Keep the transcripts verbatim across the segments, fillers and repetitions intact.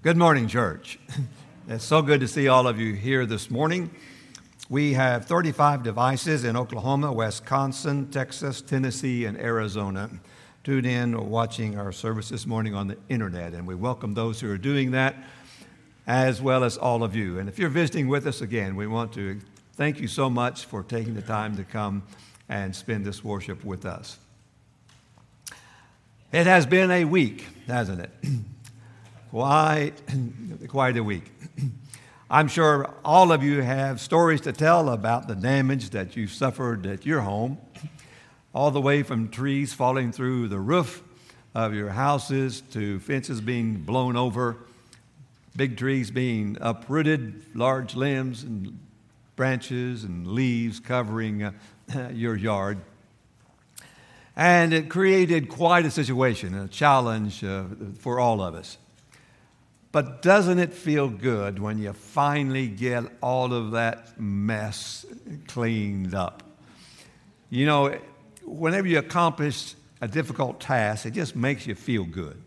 Good morning, church. It's so good to see all of you here this morning. We have thirty-five devices in Oklahoma, Wisconsin, Texas, Tennessee, and Arizona tuned in or watching our service this morning on the internet, and we welcome those who are doing that as well as all of you. And if you're visiting with us again, we want to thank you so much for taking the time to come and spend this worship with us. It has been a week, hasn't it? Quite, quite a week. I'm sure all of you have stories to tell about the damage that you suffered at your home, all the way from trees falling through the roof of your houses to fences being blown over, big trees being uprooted, large limbs and branches and leaves covering uh, your yard. And it created quite a situation, a challenge uh, for all of us. But doesn't it feel good when you finally get all of that mess cleaned up? You know, whenever you accomplish a difficult task, it just makes you feel good.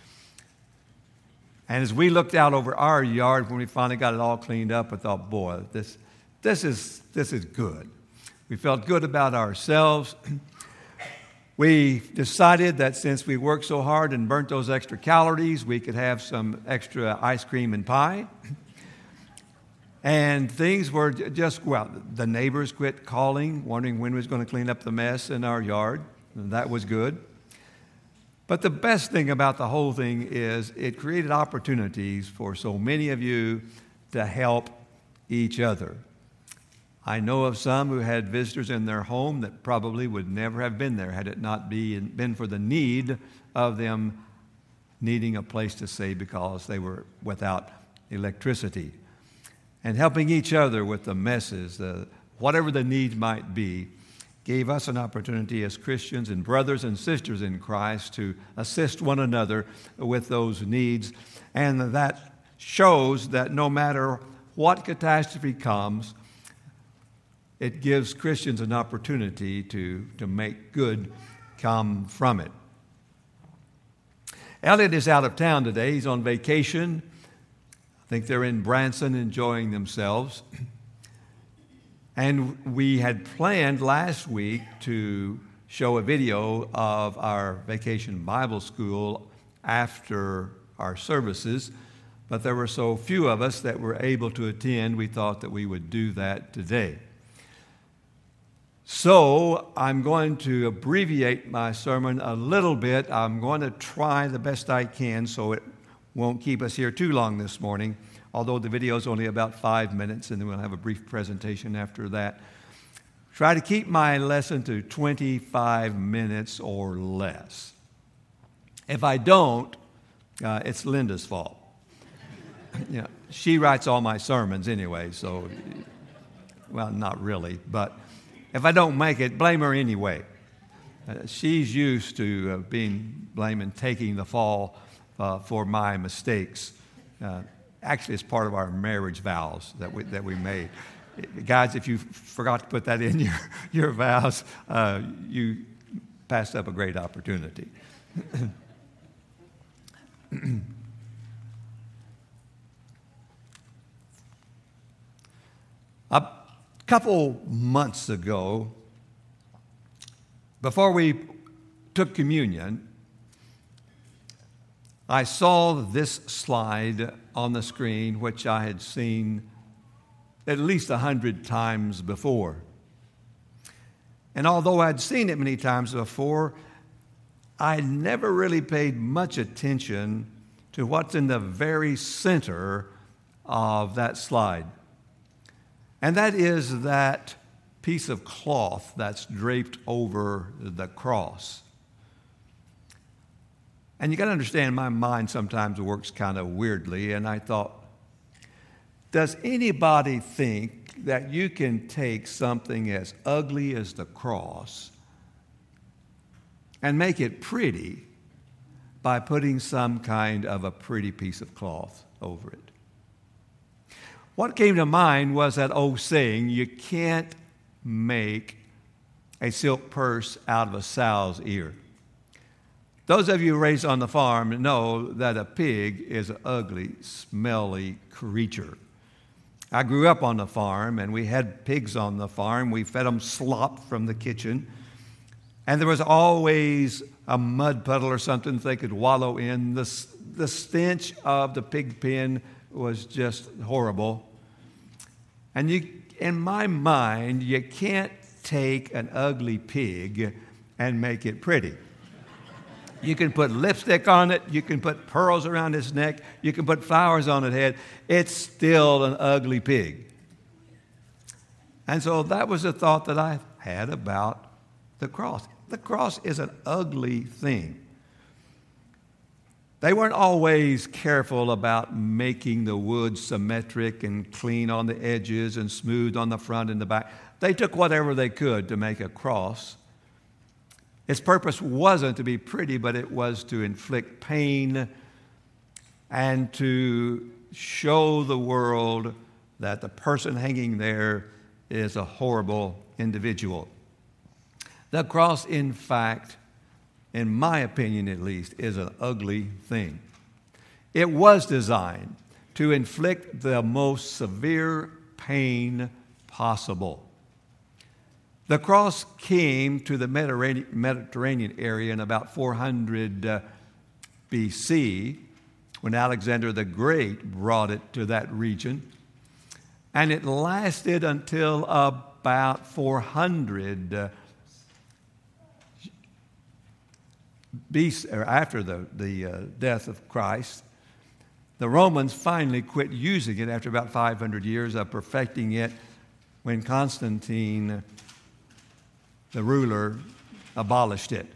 And as we looked out over our yard when we finally got it all cleaned up, I thought, boy, this, this is, this is good. We felt good about ourselves. We decided that since we worked so hard and burnt those extra calories, we could have some extra ice cream and pie. And things were just, well, the neighbors quit calling, wondering when we was going to clean up the mess in our yard. And that was good. But the best thing about the whole thing is it created opportunities for so many of you to help each other. I know of some who had visitors in their home that probably would never have been there had it not be, been for the need of them needing a place to stay because they were without electricity. And helping each other with the messes, uh, whatever the need might be, gave us an opportunity as Christians and brothers and sisters in Christ to assist one another with those needs. And that shows that no matter what catastrophe comes, it gives Christians an opportunity to, to make good come from it. Elliot is out of town today. He's on vacation. I think they're in Branson enjoying themselves. And we had planned last week to show a video of our Vacation Bible School after our services, but there were so few of us that were able to attend, we thought that we would do that today. So I'm going to abbreviate my sermon a little bit. I'm going to try the best I can so it won't keep us here too long this morning, although the video is only about five minutes, and then we'll have a brief presentation after that. Try to keep my lesson to twenty-five minutes or less. If I don't, uh, it's Linda's fault. You know, she writes all my sermons anyway, so, well, not really, but if I don't make it, blame her anyway. Uh, she's used to uh, being blamed and taking the fall uh, for my mistakes. Uh, actually, it's part of our marriage vows that we that we made. Guys, if you forgot to put that in your, your vows, uh, you passed up a great opportunity. A couple months ago, before we took communion, I saw this slide on the screen, which I had seen at least a hundred times before. And although I'd seen it many times before, I never really paid much attention to what's in the very center of that slide. And that is that piece of cloth that's draped over the cross. And you got to understand, my mind sometimes works kind of weirdly, and I thought, does anybody think that you can take something as ugly as the cross and make it pretty by putting some kind of a pretty piece of cloth over it? What came to mind was that old saying, you can't make a silk purse out of a sow's ear. Those of you raised on the farm know that a pig is an ugly, smelly creature. I grew up on the farm, and we had pigs on the farm. We fed them slop from the kitchen. And there was always a mud puddle or something they could wallow in. The, the stench of the pig pen was just horrible. And you, in my mind, you can't take an ugly pig and make it pretty. You can put lipstick on it. You can put pearls around its neck. You can put flowers on its head. It's still an ugly pig. And so that was a thought that I had about the cross. The cross is an ugly thing. They weren't always careful about making the wood symmetric and clean on the edges and smooth on the front and the back. They took whatever they could to make a cross. Its purpose wasn't to be pretty, but it was to inflict pain and to show the world that the person hanging there is a horrible individual. The cross, in fact, in my opinion at least, is an ugly thing. It was designed to inflict the most severe pain possible. The cross came to the Mediterranean area in about four hundred uh, B C when Alexander the Great brought it to that region. And it lasted until about four hundred uh, B C, or after the, the uh, death of Christ. The Romans finally quit using it after about five hundred years of perfecting it when Constantine, the ruler, abolished it.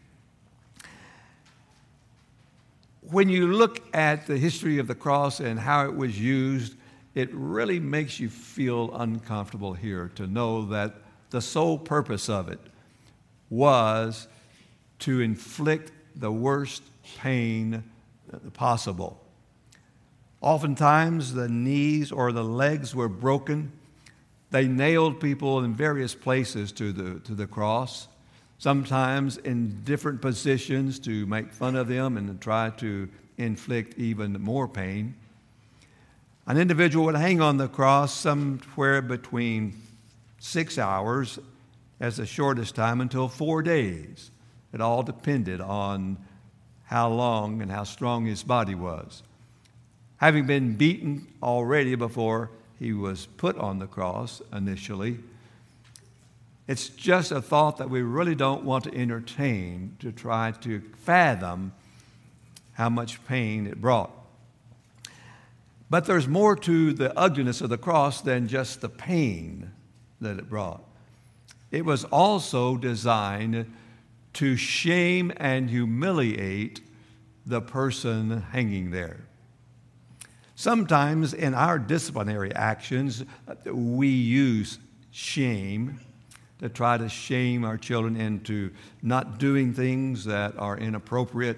When you look at the history of the cross and how it was used, it really makes you feel uncomfortable here to know that the sole purpose of it was to inflict the worst pain possible. Oftentimes, the knees or the legs were broken. They nailed people in various places to the, to the cross, sometimes in different positions to make fun of them and to try to inflict even more pain. An individual would hang on the cross somewhere between six hours as the shortest time until four days. It all depended on how long and how strong his body was. Having been beaten already before he was put on the cross initially, it's just a thought that we really don't want to entertain to try to fathom how much pain it brought. But there's more to the ugliness of the cross than just the pain that it brought. It was also designed to shame and humiliate the person hanging there. Sometimes in our disciplinary actions, we use shame to try to shame our children into not doing things that are inappropriate.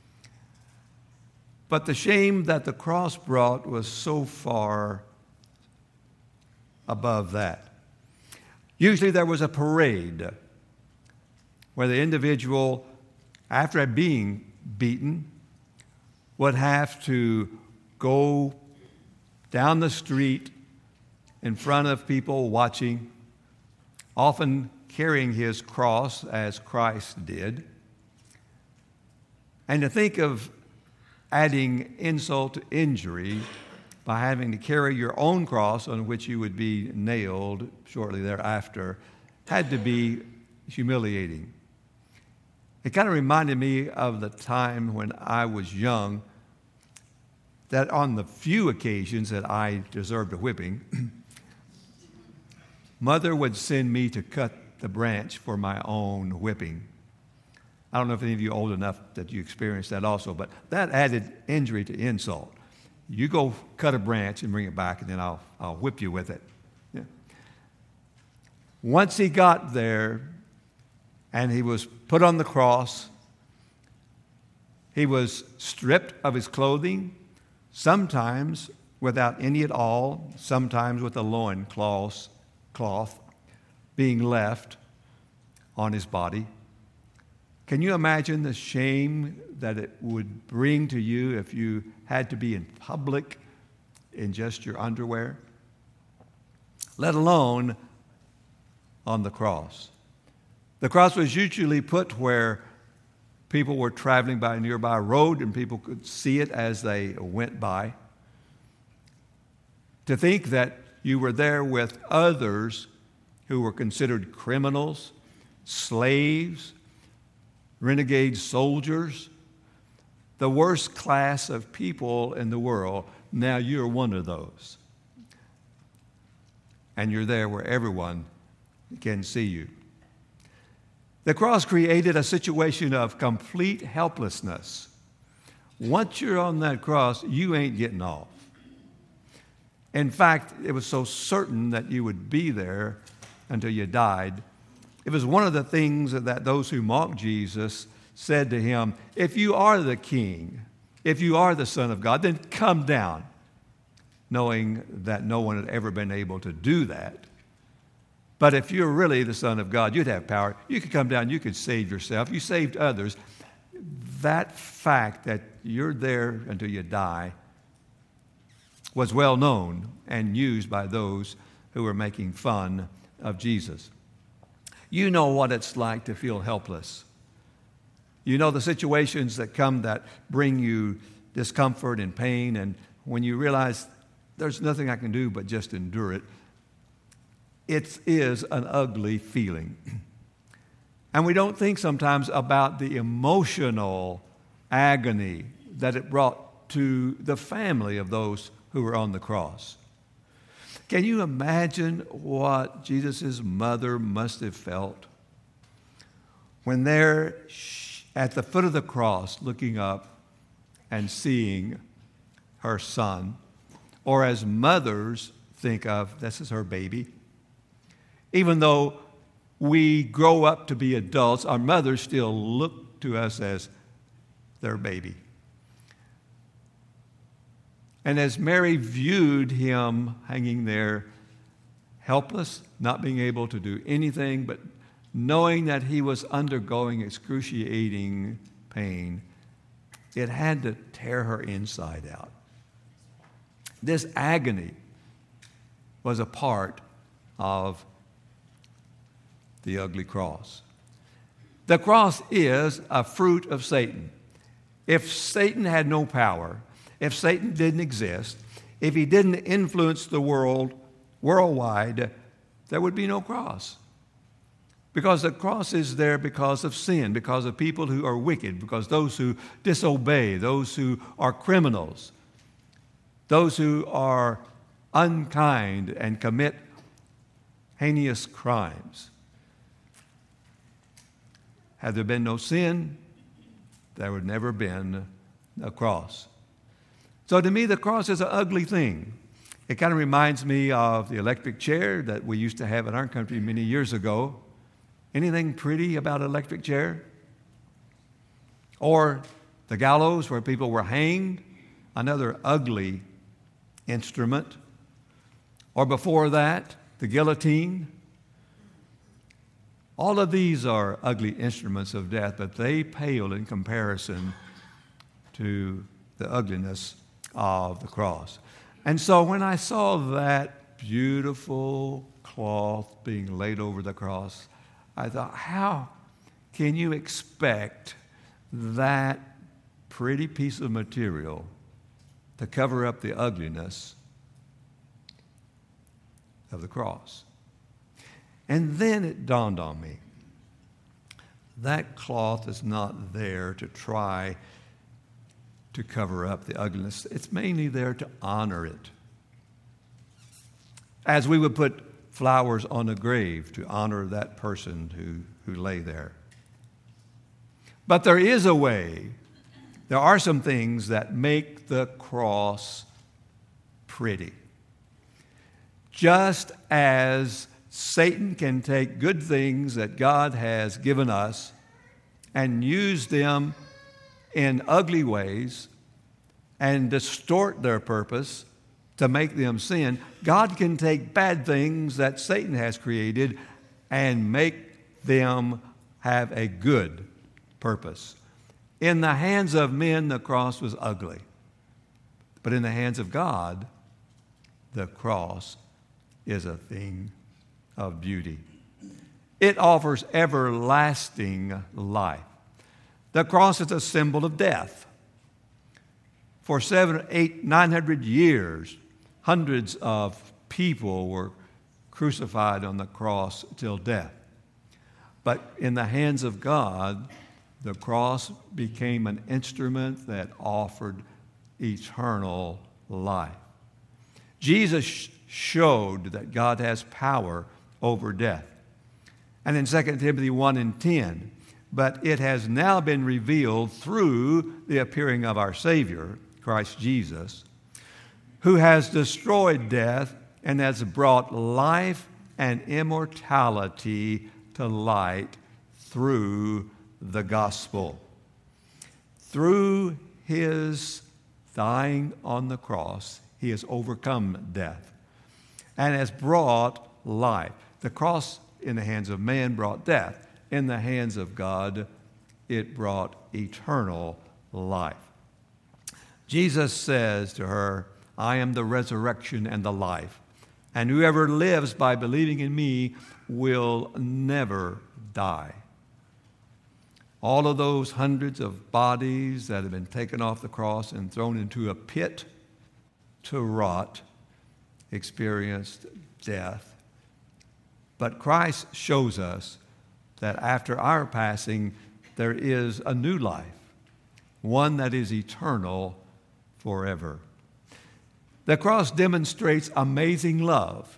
But the shame that the cross brought was so far above that. Usually there was a parade where the individual, after being beaten, would have to go down the street in front of people watching, often carrying his cross as Christ did. And to think of adding insult to injury by having to carry your own cross on which you would be nailed shortly thereafter had to be humiliating. It kind of reminded me of the time when I was young, that on the few occasions that I deserved a whipping, Mother would send me to cut the branch for my own whipping. I don't know if any of you are old enough that you experienced that also, but that added injury to insult. You go cut a branch and bring it back, and then I'll, I'll whip you with it. Yeah. Once he got there and he was put on the cross, he was stripped of his clothing, sometimes without any at all, sometimes with a loin cloth, cloth being left on his body. Can you imagine the shame that it would bring to you if you had to be in public in just your underwear? Let alone on the cross. The cross was usually put where people were traveling by a nearby road and people could see it as they went by. To think that you were there with others who were considered criminals, slaves, renegade soldiers, the worst class of people in the world. Now you're one of those. And you're there where everyone can see you. The cross created a situation of complete helplessness. Once you're on that cross, you ain't getting off. In fact, it was so certain that you would be there until you died. It was one of the things that those who mocked Jesus said to him, if you are the king, if you are the Son of God, then come down, knowing that no one had ever been able to do that. But if you're really the Son of God, you'd have power. You could come down, you could save yourself. You saved others. That fact that you're there until you die was well known and used by those who were making fun of Jesus. You know what it's like to feel helpless. You know the situations that come that bring you discomfort and pain, and when you realize there's nothing I can do but just endure it, it is an ugly feeling. And we don't think sometimes about the emotional agony that it brought to the family of those who were on the cross. Can you imagine what Jesus' mother must have felt when they're at the foot of the cross looking up and seeing her son, or as mothers think of, this is her baby. Even though we grow up to be adults, our mothers still look to us as their baby. And as Mary viewed him hanging there, helpless, not being able to do anything, but knowing that he was undergoing excruciating pain, it had to tear her inside out. This agony was a part of the ugly cross. The cross is a fruit of Satan. If Satan had no power, if Satan didn't exist, if he didn't influence the world worldwide, there would be no cross. Because the cross is there because of sin, because of people who are wicked, because those who disobey, those who are criminals, those who are unkind and commit heinous crimes. Had there been no sin, there would never been a cross. So to me, the cross is an ugly thing. It kind of reminds me of the electric chair that we used to have in our country many years ago. Anything pretty about an electric chair? Or the gallows where people were hanged, another ugly instrument. Or before that, the guillotine. All of these are ugly instruments of death, but they pale in comparison to the ugliness of the cross. And so when I saw that beautiful cloth being laid over the cross, I thought, how can you expect that pretty piece of material to cover up the ugliness of the cross? And then it dawned on me, that cloth is not there to try to cover up the ugliness. It's mainly there to honor it. As we would put flowers on a grave to honor that person who, who lay there. But there is a way, there are some things that make the cross pretty. Just as Satan can take good things that God has given us and use them in ugly ways and distort their purpose to make them sin, God can take bad things that Satan has created and make them have a good purpose. In the hands of men, the cross was ugly. But in the hands of God, the cross is a thing of beauty. It offers everlasting life. The cross is a symbol of death. For seven, eight, nine hundred years, hundreds of people were crucified on the cross till death. But in the hands of God, the cross became an instrument that offered eternal life. Jesus sh- showed that God has power over death. And in Second Timothy one and ten, but it has now been revealed through the appearing of our Savior, Christ Jesus, who has destroyed death and has brought life and immortality to light through the gospel. Through his dying on the cross, he has overcome death and has brought life. The cross in the hands of man brought death. In the hands of God, it brought eternal life. Jesus says to her, I am the resurrection and the life, and whoever lives by believing in me will never die. All of those hundreds of bodies that have been taken off the cross and thrown into a pit to rot experienced death. But Christ shows us that after our passing, there is a new life, one that is eternal forever. The cross demonstrates amazing love.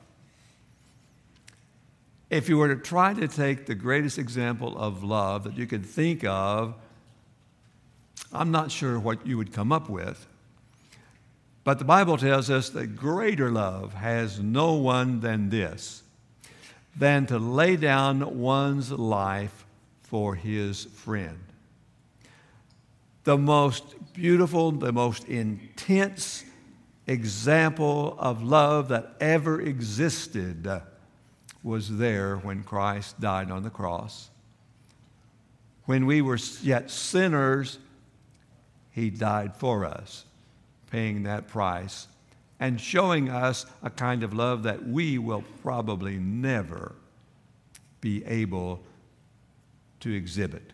If you were to try to take the greatest example of love that you could think of, I'm not sure what you would come up with. But the Bible tells us that greater love has no one than this, than to lay down one's life for his friend. The most beautiful, the most intense example of love that ever existed was there when Christ died on the cross. When we were yet sinners, he died for us, paying that price and showing us a kind of love that we will probably never be able to exhibit.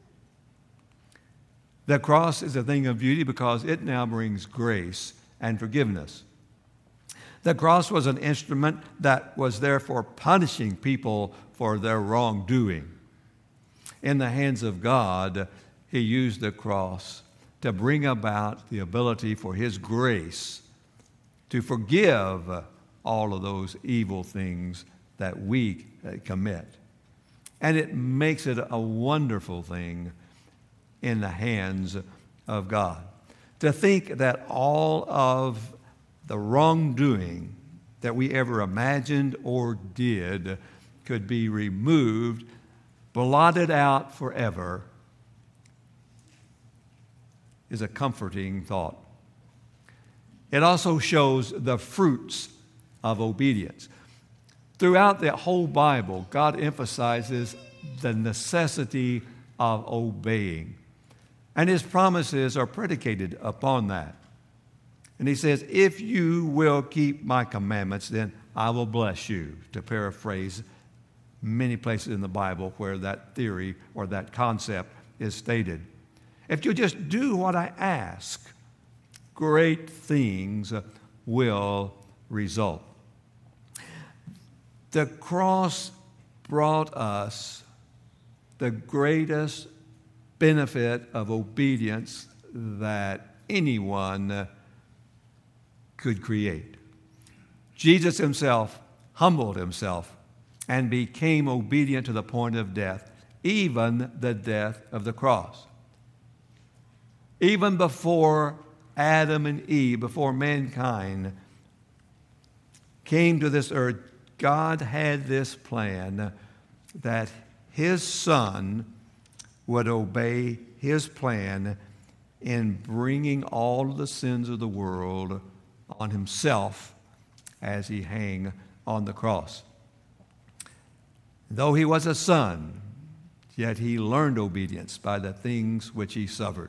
The cross is a thing of beauty because it now brings grace and forgiveness. The cross was an instrument that was there for punishing people for their wrongdoing. In the hands of God, he used the cross to bring about the ability for his grace to forgive all of those evil things that we commit. And it makes it a wonderful thing in the hands of God. To think that all of the wrongdoing that we ever imagined or did could be removed, blotted out forever, is a comforting thought. It also shows the fruits of obedience. Throughout the whole Bible, God emphasizes the necessity of obeying. And his promises are predicated upon that. And he says, if you will keep my commandments, then I will bless you, to paraphrase many places in the Bible where that theory or that concept is stated. If you just do what I ask, great things will result. The cross brought us the greatest benefit of obedience that anyone could create. Jesus himself humbled himself and became obedient to the point of death, even the death of the cross. Even before Adam and Eve, before mankind came to this earth, God had this plan that his Son would obey his plan in bringing all of the sins of the world on himself as he hung on the cross. Though he was a son, yet he learned obedience by the things which he suffered.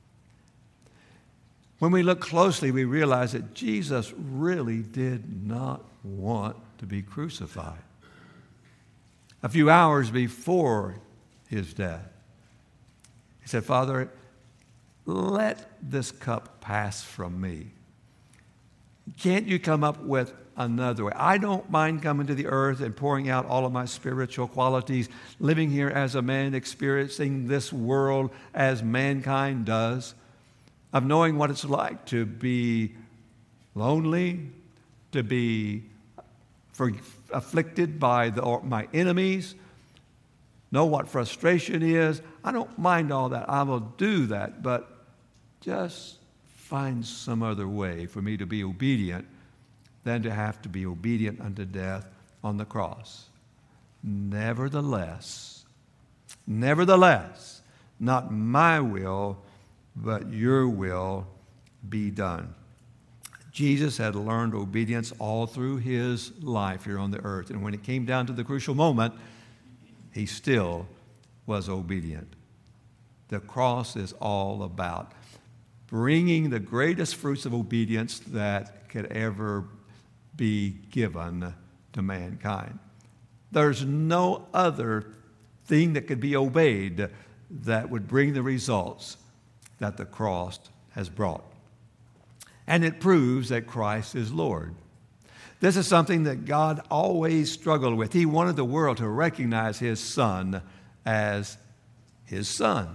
When we look closely, we realize that Jesus really did not want to be crucified. A few hours before his death, he said, Father, let this cup pass from me. Can't you come up with another way? I don't mind coming to the earth and pouring out all of my spiritual qualities, living here as a man, experiencing this world as mankind does, of knowing what it's like to be lonely, to be for, afflicted by the, or my enemies, know what frustration is. I don't mind all that. I will do that, but just find some other way for me to be obedient than to have to be obedient unto death on the cross. Nevertheless, nevertheless, not my will, but your will be done. Jesus had learned obedience all through his life here on the earth. And when it came down to the crucial moment, he still was obedient. The cross is all about bringing the greatest fruits of obedience that could ever be given to mankind. There's no other thing that could be obeyed that would bring the results that the cross has brought. And it proves that Christ is Lord. This is something that God always struggled with. He wanted the world to recognize his Son as his Son,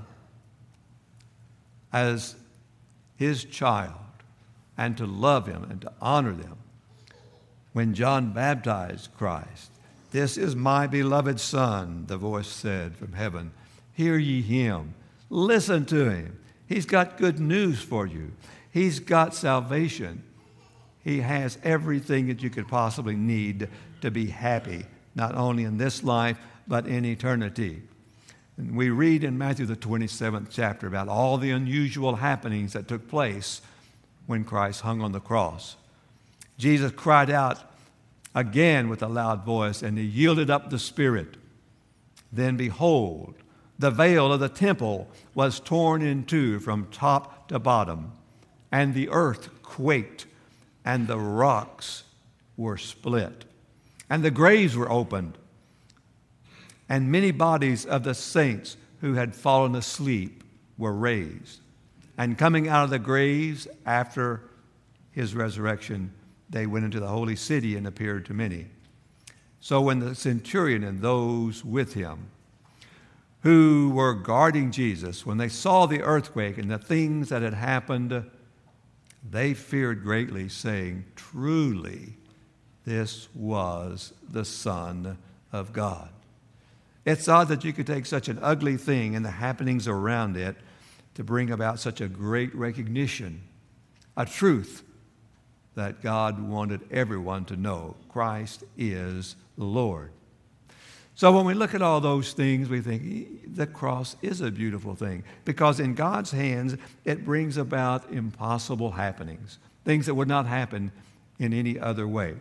as his child, and to love him and to honor them. When John baptized Christ, "This is my beloved Son," the voice said from heaven. "Hear ye him." Listen to him. He's got good news for you. He's got salvation. He has everything that you could possibly need to be happy, not only in this life, but in eternity. And we read in Matthew, the twenty-seventh chapter, about all the unusual happenings that took place when Christ hung on the cross. Jesus cried out again with a loud voice, and he yielded up the Spirit. Then behold, the veil of the temple was torn in two from top to bottom, and the earth quaked, and the rocks were split, and the graves were opened, and many bodies of the saints who had fallen asleep were raised. And coming out of the graves after his resurrection, they went into the holy city and appeared to many. So when the centurion and those with him who were guarding Jesus, when they saw the earthquake and the things that had happened, they feared greatly, saying, "Truly, this was the Son of God." It's odd that you could take such an ugly thing and the happenings around it to bring about such a great recognition, a truth that God wanted everyone to know. Christ is Lord. So when we look at all those things, we think the cross is a beautiful thing, because in God's hands, it brings about impossible happenings, things that would not happen in any other way.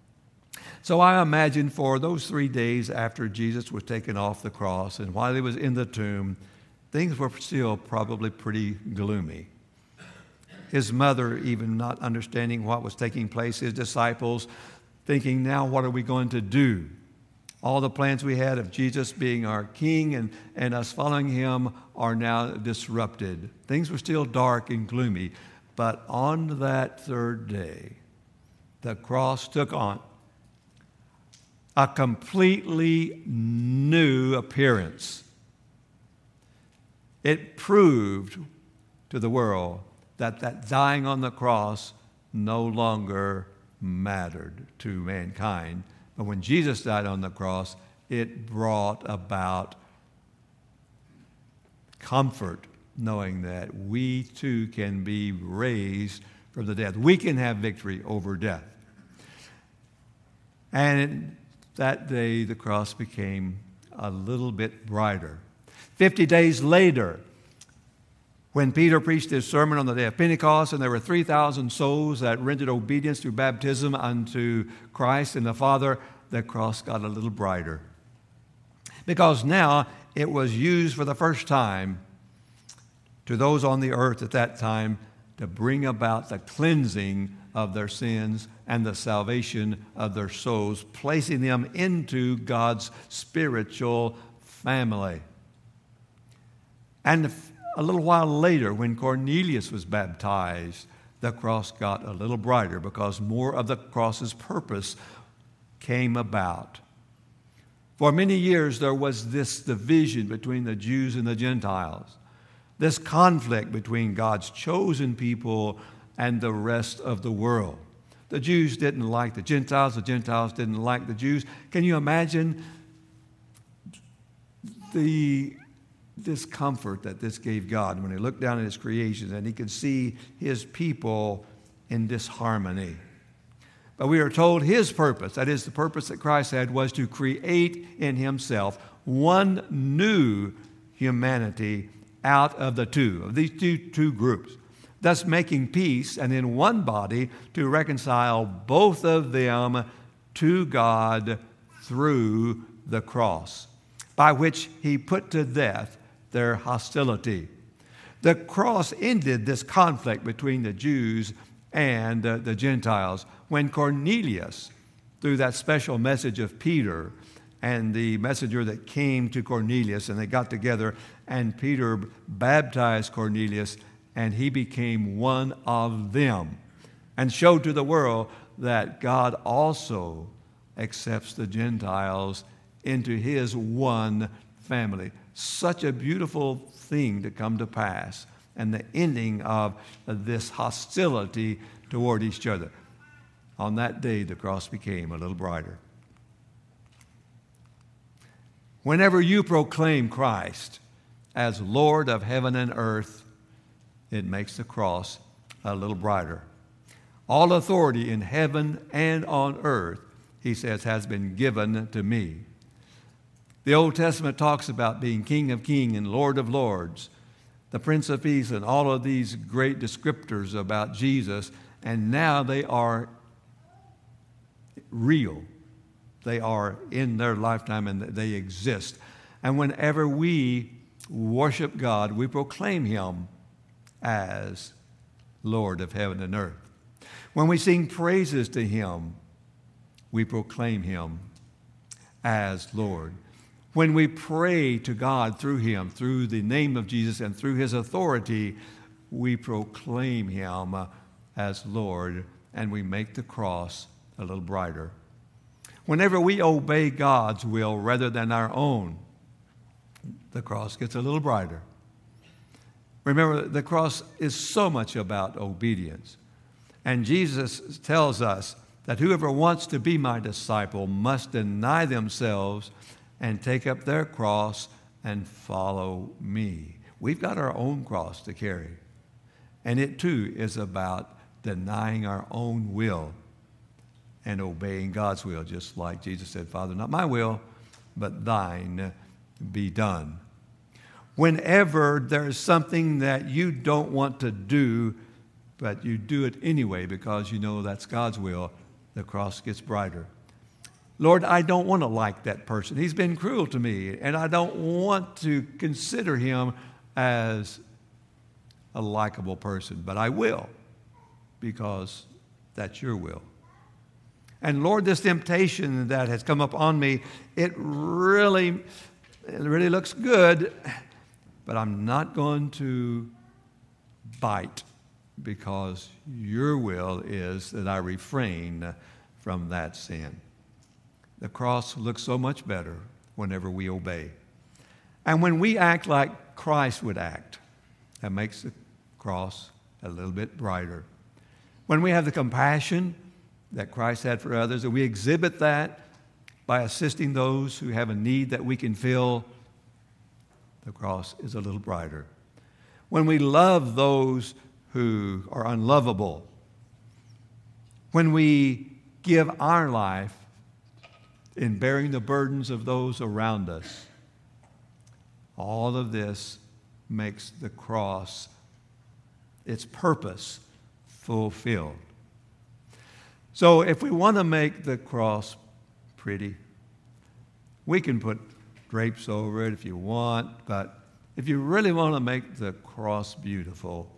So I imagine for those three days after Jesus was taken off the cross and while he was in the tomb, things were still probably pretty gloomy. His mother even not understanding what was taking place, his disciples thinking, now what are we going to do? All the plans we had of Jesus being our king and, and us following him are now disrupted. Things were still dark and gloomy, but on that third day, the cross took on a completely new appearance. It proved to the world that that dying on the cross no longer mattered to mankind. But when Jesus died on the cross, it brought about comfort, knowing that we too can be raised from the dead. We can have victory over death. And that day, the cross became a little bit brighter. Fifty days later, when Peter preached his sermon on the day of Pentecost, and there were three thousand souls that rendered obedience through baptism unto Christ and the Father, the cross got a little brighter. Because now it was used for the first time to those on the earth at that time to bring about the cleansing of their sins and the salvation of their souls, placing them into God's spiritual family. And a little while later, when Cornelius was baptized, the cross got a little brighter because more of the cross's purpose came about. For many years, there was this division between the Jews and the Gentiles, this conflict between God's chosen people and the rest of the world. The Jews didn't like the Gentiles. The Gentiles didn't like the Jews. Can you imagine the discomfort that this gave God when he looked down at his creation and he could see his people in disharmony? But we are told his purpose, that is the purpose that Christ had, was to create in himself one new humanity out of the two, of these two, two groups, thus making peace and in one body to reconcile both of them to God through the cross, by which he put to death their hostility. The cross ended this conflict between the Jews and uh, the Gentiles when Cornelius, through that special message of Peter and the messenger that came to Cornelius, and they got together, and Peter baptized Cornelius, and he became one of them and showed to the world that God also accepts the Gentiles into his one family. Such a beautiful thing to come to pass, and the ending of this hostility toward each other. On that day, the cross became a little brighter. Whenever you proclaim Christ as Lord of heaven and earth, it makes the cross a little brighter. All authority in heaven and on earth, he says, has been given to me. The Old Testament talks about being King of Kings and Lord of Lords, the Prince of Peace, and all of these great descriptors about Jesus, and now they are real. They are in their lifetime and they exist. And whenever we worship God, we proclaim him as Lord of heaven and earth. When we sing praises to him, we proclaim him as Lord. When we pray to God through him, through the name of Jesus and through his authority, we proclaim him as Lord, and we make the cross a little brighter. Whenever we obey God's will rather than our own, the cross gets a little brighter. Remember, the cross is so much about obedience. And Jesus tells us that whoever wants to be my disciple must deny themselves and take up their cross and follow me. We've got our own cross to carry. And it too is about denying our own will and obeying God's will, just like Jesus said, Father, not my will, but thine be done. Whenever there is something that you don't want to do, but you do it anyway because you know that's God's will, the cross gets brighter. Lord, I don't want to like that person. He's been cruel to me, and I don't want to consider him as a likable person, but I will because that's your will. And Lord, this temptation that has come upon me, it really, it really looks good, but I'm not going to bite because your will is that I refrain from that sin. The cross looks so much better whenever we obey. And when we act like Christ would act, that makes the cross a little bit brighter. When we have the compassion that Christ had for others, and we exhibit that by assisting those who have a need that we can fill, the cross is a little brighter. When we love those who are unlovable, when we give our life in bearing the burdens of those around us, all of this makes the cross, its purpose, fulfilled. So if we want to make the cross pretty, we can put drapes over it if you want, but if you really want to make the cross beautiful,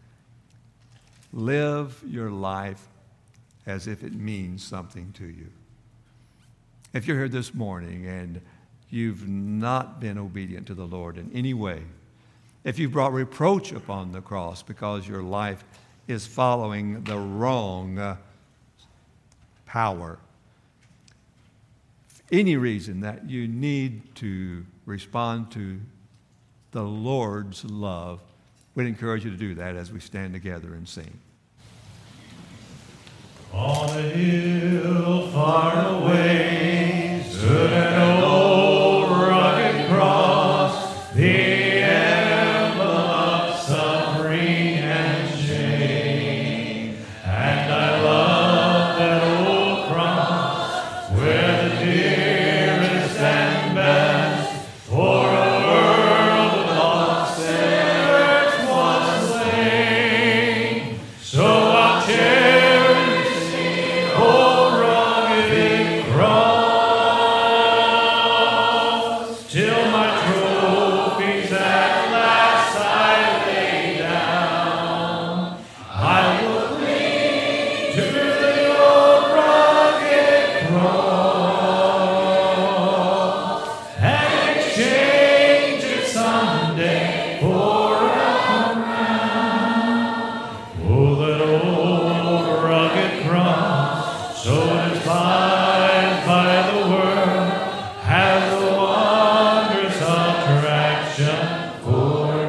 live your life as if it means something to you. If you're here this morning and you've not been obedient to the Lord in any way, if you've brought reproach upon the cross because your life is following the wrong uh, power, any reason that you need to respond to the Lord's love, we'd encourage you to do that as we stand together and sing. On a hill far away stood an old rugged cross, the emblem of suffering and shame. And I love that old cross where the dearest and best for a world of lost sinners was slain. So I'll cherish old rugged cross, till my trophies at last I lay down. I will cling to the old rugged cross and exchange it someday for a crown. Oh, that old rugged cross, so despised by the world, has a wondrous attraction for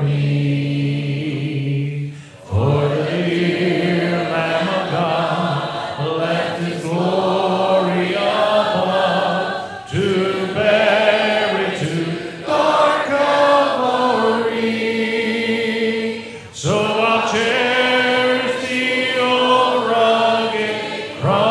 me. For the dear Lamb of God left His glory above to bear it to dark Calvary. So I'll cherish the old rugged cross.